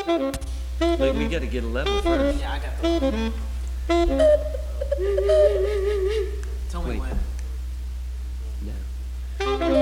Look, we gotta get a level first. Yeah, I got the. Tell me Wait. when. No.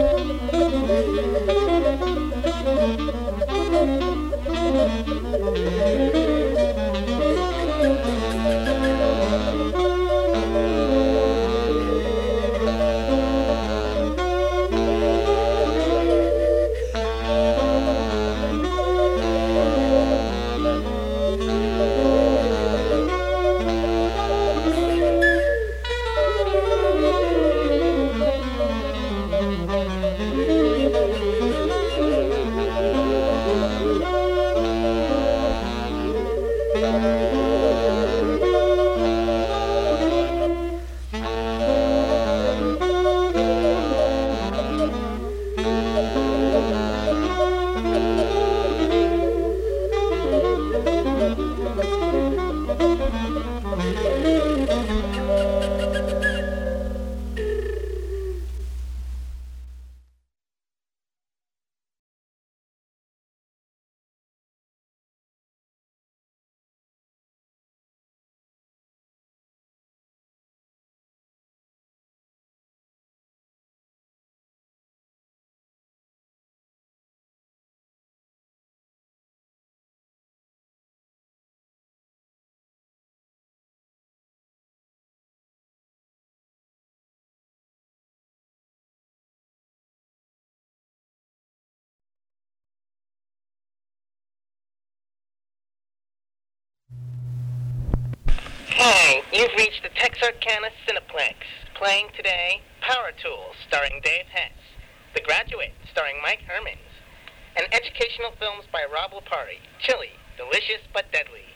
Hey, you've reached the Texarkana Cineplex. Playing today, Power Tools, starring Dave Hess. The Graduate, starring Mike Hermans. And educational films by Rob Lepari. Chili, delicious but deadly.